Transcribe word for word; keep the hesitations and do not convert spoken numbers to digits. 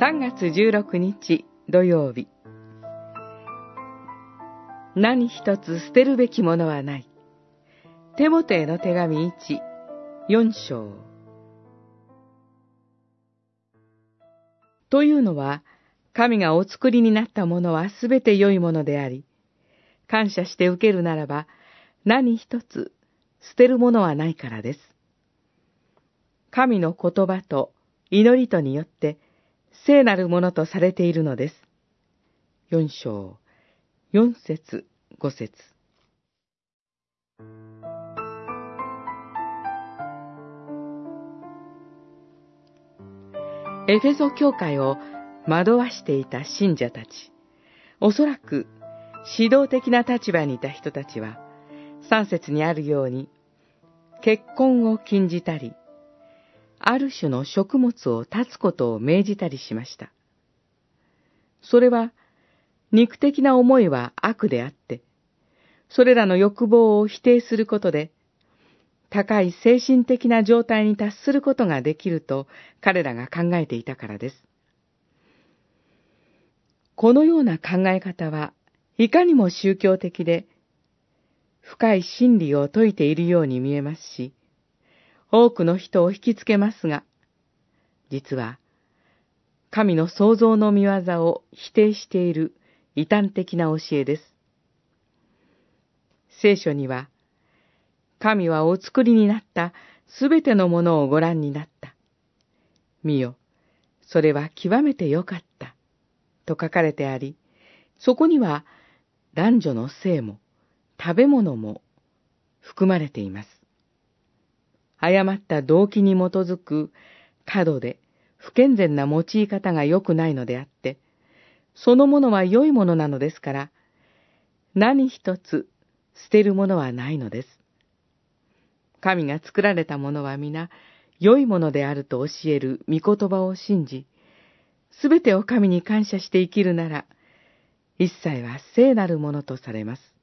さんがつじゅうろくにち土曜日。何一つ捨てるべきものはない。テモテへの手紙いち、よん章。というのは、神がお作りになったものはすべて良いものであり、感謝して受けるならば、何一つ捨てるものはないからです。神の言葉と祈りとによって、聖なるものとされているのです。よん章、よん節、ご節。エフェソ教会を惑わしていた信者たち、おそらく指導的な立場にいた人たちは、三節にあるように、結婚を禁じたり、ある種の食物を断つことを命じたりしました。それは、肉的な思いは悪であって、それらの欲望を否定することで、高い精神的な状態に達することができると彼らが考えていたからです。このような考え方はいかにも宗教的で、深い真理を説いているように見えますし、多くの人を引きつけますが、実は、神の創造の御業を否定している異端的な教えです。聖書には、神はお作りになったすべてのものをご覧になった。見よ、それは極めてよかった。と書かれてあり、そこには男女の性も食べ物も含まれています。誤った動機に基づく過度で不健全な用い方が良くないのであって、そのものは良いものなのですから、何一つ捨てるものはないのです。神が作られたものは皆良いものであると教える御言葉を信じ、すべてを神に感謝して生きるなら、一切は聖なるものとされます。